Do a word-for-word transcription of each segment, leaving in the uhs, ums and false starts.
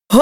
ਹੋ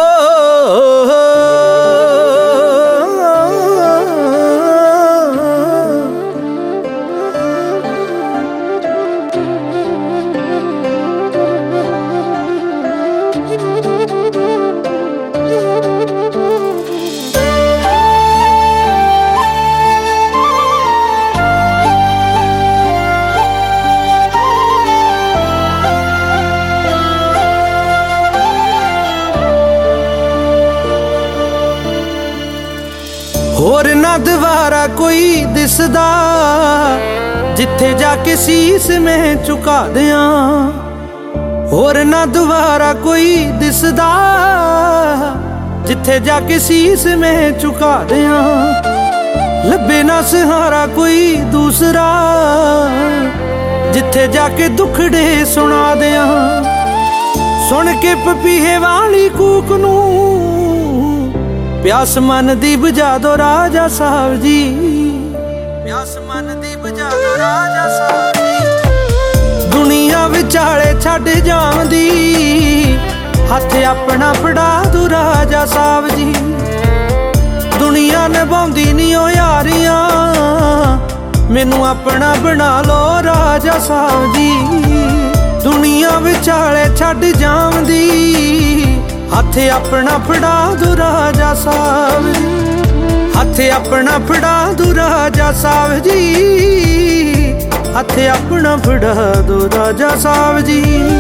ਹੋਰ ਨਾ ਦੁਬਾਰਾ ਕੋਈ ਦਿਸਦਾ ਜਿੱਥੇ ਜਾ ਕੇ ਸੀਸ ਮੈਂ ਝੁਕਾ ਦਿਆਂ। ਹੋਰ ਨਾ ਦੁਬਾਰਾ ਕੋਈ ਦਿਸਦਾ ਜਿੱਥੇ ਜਾ ਕੇ ਸੀਸ ਮੈਂ ਝੁਕਾ ਦਿਆਂ। ਲੱਭੇ ਨਾ ਸਹਾਰਾ ਕੋਈ ਦੂਸਰਾ ਜਿੱਥੇ ਜਾ ਕੇ ਦੁੱਖੜੇ ਸੁਣਾ ਦਿਆਂ। ਸੁਣ ਕੇ ਪਪੀਹੇ ਵਾਲੀ ਕੂਕ ਨੂੰ ਪਿਆਸ ਮਨ ਦੀ ਬੁਝਾ ਦੋ ਰਾਜਾ ਸਾਹਿਬ ਜੀ। ਪਿਆਸ ਮਨ ਦੀ ਬੁਝਾ ਦੋ ਰਾਜਾ ਸਾਹਿਬ ਜੀ। ਦੁਨੀਆ ਵਿਚਾਲੇ ਛੱਡ ਜਾਂਦੀ ਹੱਥ ਆਪਣਾ ਫੜਾ ਦੋ ਰਾਜਾ ਸਾਹਿਬ ਜੀ। ਦੁਨੀਆ ਨਿਭਾਉਂਦੀ ਨਹੀਂ ਓ ਯਾਰੀਆਂ ਮੈਨੂੰ ਆਪਣਾ ਬਣਾ ਲੋ ਰਾਜਾ ਸਾਹਿਬ ਜੀ। ਦੁਨੀਆ ਵਿਚਾਲੇ ਛੱਡ ਜਾਂਦੀ ਹੱਥ ਆਪਣਾ ਫੜਾ ਦੋ ਰਾਜਾ ਸਾਹਿਬ ਜੀ। ਹੱਥ ਆਪਣਾ ਫੜਾ ਦੋ ਰਾਜਾ ਸਾਹਿਬ ਜੀ। ਹੱਥ ਆਪਣਾ ਫੜਾ ਦੋ ਰਾਜਾ ਸਾਹਿਬ ਜੀ।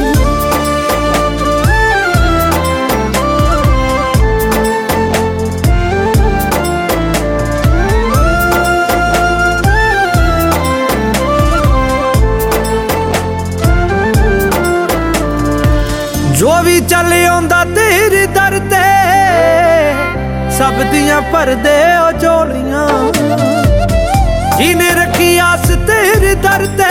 ਜੋ ਵੀ ਚੱਲ ਆਉਂਦਾ ਤੇਰੇ ਦਰ ਤੇ ਸਭ ਦੀਆਂ ਭਰਦੇ ਓ ਝੋਲੀਆਂ। ਜਿਹਨੇ ਰੱਖੀ ਆਸ ਤੇਰੇ ਦਰ ਤੇ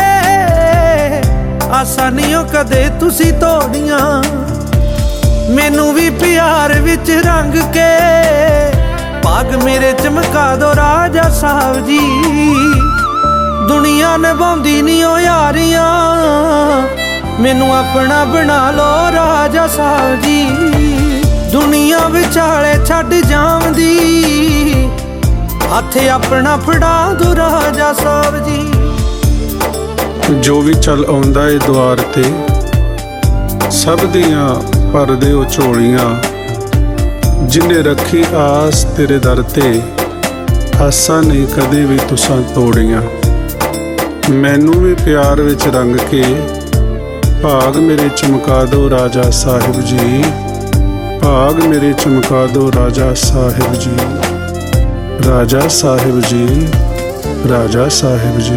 ਆਸਾਂ ਨੀ ਓ ਕਦੇ ਤੁਸੀਂ ਤੋੜੀਆਂ। ਮੈਨੂੰ ਵੀ ਪਿਆਰ ਵਿੱਚ ਰੰਗ ਕੇ ਭਾਗ ਮੇਰੇ ਚਮਕਾ ਦੋ ਰਾਜਾ ਸਾਹਿਬ ਜੀ। ਦੁਨੀਆ ਨਿਭਾਉਂਦੀ ਨੀ ਓ ਯਾਰੀਆਂ ਮੈਨੂੰ ਆਪਣਾ ਬਣਾ ਲੋ ਰਾਜਾ ਸਾਹਿਬ ਜੀ। ਦੁਨੀਆ ਵਿਚਾਲੇ ਛੱਡ ਜਾਂਦੀ ਹੱਥ ਆਪਣਾ ਫੜਾ ਦੋ ਰਾਜਾ ਸਾਹਿਬ ਜੀ। ਜੋ ਵੀ ਚੱਲ ਆਉਂਦਾ ਏ ਦੁਆਰ ਤੇ ਸਭ ਦੀਆਂ ਭਰਦੇ ਓ ਝੋਲੀਆਂ। ਜਿੰਨੇ ਰੱਖੀ ਆਸ ਤੇਰੇ ਦਰ ਤੇ ਆਸਾਂ ਨਹੀਂ ਕਦੇ ਵੀ ਤੁਸਾਂ ਤੋੜੀਆਂ। ਮੈਨੂੰ ਵੀ ਪਿਆਰ ਵਿੱਚ ਰੰਗ ਕੇ ਭਾਗ ਮੇਰੇ ਚਮਕਾ ਦੋ ਰਾਜਾ ਸਾਹਿਬ ਜੀ। ਭਾਗ ਮੇਰੇ ਚਮਕਾ ਦੋ ਰਾਜਾ ਸਾਹਿਬ ਜੀ। ਰਾਜਾ ਸਾਹਿਬ ਜੀ ਰਾਜਾ ਸਾਹਿਬ ਜੀ।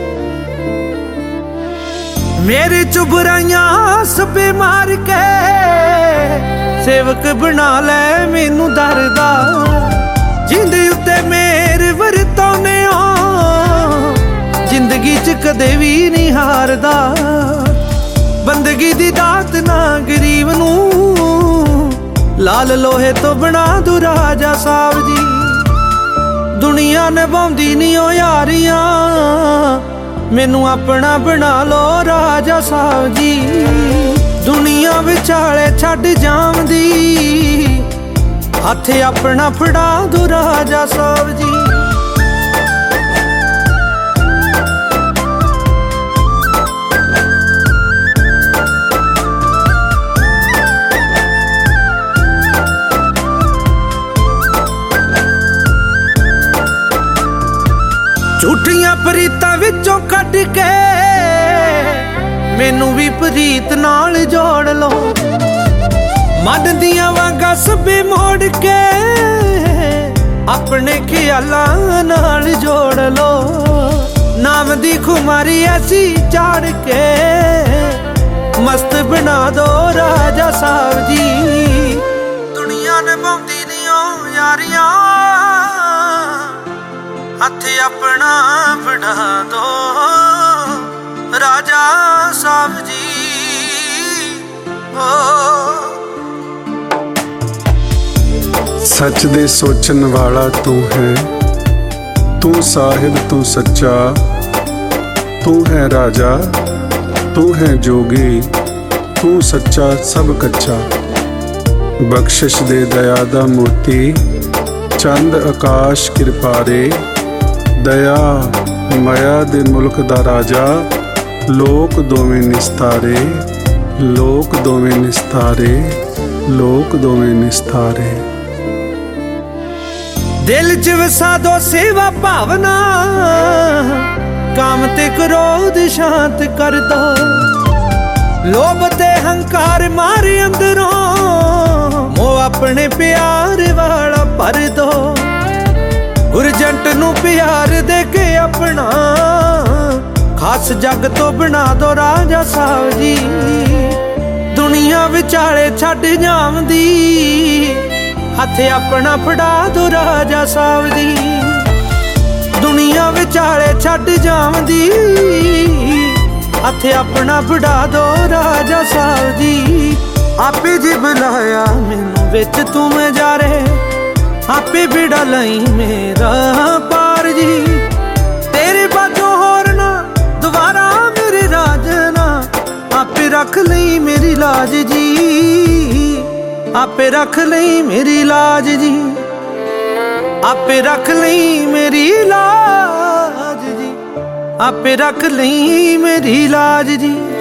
ਮੇਰੇ ਚੁਬਰਾਈਆਂ ਸਭੇ ਮਾਰ ਕੇ ਸੇਵਕ ਬਣਾ ਲੈ ਮੈਨੂੰ ਦਰ ਦਾ। ਜਿੰਦੇ ਉੱਤੇ ਮੇਰ ਵਰਤਾਉਨੇ ਆ ਜ਼ਿੰਦਗੀ ਚ ਕਦੇ ਵੀ ਨਹੀਂ ਹਾਰਦਾ। ਬੰਦਗੀ ਦੀ ਦਾਤ ਨਾ ਗਰੀਬ ਨੂੰ ਲਾਲ ਲੋਹੇ ਤੋਂ ਬਣਾ ਦੋ ਰਾਜਾ ਸਾਹਿਬ ਜੀ। ਦੁਨੀਆ ਨਿਭਾਉਂਦੀ ਨਹੀਂ ਓ ਯਾਰੀਆਂ ਮੈਨੂੰ ਆਪਣਾ ਬਣਾ ਲੋ ਰਾਜਾ ਸਾਹਿਬ ਜੀ। ਦੁਨੀਆ ਵਿਚਾਲੇ ਛੱਡ ਜਾਂਦੀ ਹੱਥ ਆਪਣਾ ਫੜਾ ਦੋ ਰਾਜਾ ਸਾਹਿਬ ਜੀ। ਝੂਠੀਆਂ ਪ੍ਰੀਤਾਂ ਵਿੱਚੋਂ ਕੱਢ ਕੇ ਮੈਨੂੰ ਵੀ ਪ੍ਰੀਤ ਨਾਲ ਜੋੜ ਲੋ। ਮਨ ਦੀਆਂ ਵਾਂਗਾਂ ਸਭੇ ਮੋੜ ਕੇ ਆਪਣੇ ਖਿਆਲਾਂ ਨਾਲ ਜੋੜ ਲੋ। ਨਾਮ ਦੀ ਖੁਮਾਰੀ ਐਸੀ ਚਾੜ ਕੇ ਮਸਤ ਬਣਾ ਦੋ ਰਾਜਾ ਸਾਹਿਬ ਜੀ। ਦੁਨੀਆ ਨਿਭਾਉਂਦੀ ਨਹੀਂ ਓ ਯਾਰੀਆਂ ਹੱਥ ਆਪਣਾ ਫੜਾ ਦੋ ਰਾਜਾ ਸਾਹਿਬ ਜੀ। ਸੱਚ ਦੇ ਸੋਚਣ ਵਾਲਾ ਤੂੰ ਹੈ ਤੂੰ ਸਾਹਿਬ ਤੂੰ ਸੱਚਾ। ਤੂੰ ਹੈ ਰਾਜਾ ਤੂੰ ਹੈ ਜੋਗੀ ਤੂੰ ਸੱਚਾ ਸਭ ਕੱਚਾ। ਬਖਸ਼ਿਸ਼ ਦੇ ਦਇਆ ਦਾ ਮੋਤੀ, ਚੰਦ ਆਕਾਸ਼ ਕਿਰਪਾਰੇ। ਦਇਆ ਮਾਇਆ ਦੇ ਮੁਲਕ ਦਾ ਰਾਜਾ, ਲੋਕ ਦੋਵੇਂ ਨਿਸਤਾਰੇ, ਲੋਕ ਦੋਵੇਂ ਨਿਸਤਾਰੇ, ਲੋਕ ਦੋਵੇਂ ਨਿਸਤਾਰੇ। ਦਿਲ ਚ ਵਸਾ ਦੋ ਸੇਵਾ ਭਾਵਨਾ, ਕਾਮ ਤੇ ਕ੍ਰੋਧ ਸ਼ਾਂਤ ਕਰ ਦੋ। ਲੋਭ ਤੇ ਹੰਕਾਰ ਮਾਰੇ ਅੰਦਰੋਂ, ਮੋਹ ਆਪਣੇ ਪਿਆਰ ਵਾਲਾ ਭਰ ਦੋ। ਗੁਰਜੰਟ ਨੂੰ ਪਿਆਰ ਦੇ ਕੇ ਆਪਣਾ, ਖਾਸ ਜੱਗ ਤੋਂ ਬਣਾ ਦੋ ਰਾਜਾ ਸਾਹਿਬ ਜੀ। ਦੁਨੀਆ ਵਿਚਾਲੇ ਛੱਡ ਜਾਵਦੀ, ਹੱਥ ਆਪਣਾ ਫੜਾ ਦੋ ਰਾਜਾ ਸਾਹਿਬ ਜੀ। ਦੁਨੀਆ ਵਿਚਾਲੇ ਛੱਡ ਜਾਵਦੀ, ਹੱਥ ਆਪਣਾ ਫੜਾ ਦੋ ਰਾਜਾ ਸਾਹਿਬ ਜੀ। ਆਪੇ ਜੀ ਬੁਲਾਇਆ ਮੈਨੂੰ ਵਿੱਚ ਤੂੰ ਮੈਂ ਜਾ ਰਹੇ, ਆਪੇ ਬਿੜਾ ਲਈ ਮੇਰਾ ਪਾਰ ਜੀ। ਤੇਰੇ ਬਾਝੋਂ ਹੋਰ ਨਾ ਦੁਬਾਰਾ ਮੇਰੇ ਰਾਜ ਨਾ, ਆਪੇ ਰੱਖ ਲਈ ਮੇਰੀ ਲਾਜ ਜੀ। ਆਪੇ ਰੱਖ ਲਈ ਮੇਰੀ ਲਾਜ ਜੀ, ਆਪੇ ਰੱਖ ਲਈ ਮੇਰੀ ਲਾਜ ਜੀ, ਆਪੇ ਰੱਖ ਲਈ ਮੇਰੀ ਲਾਜ ਜੀ।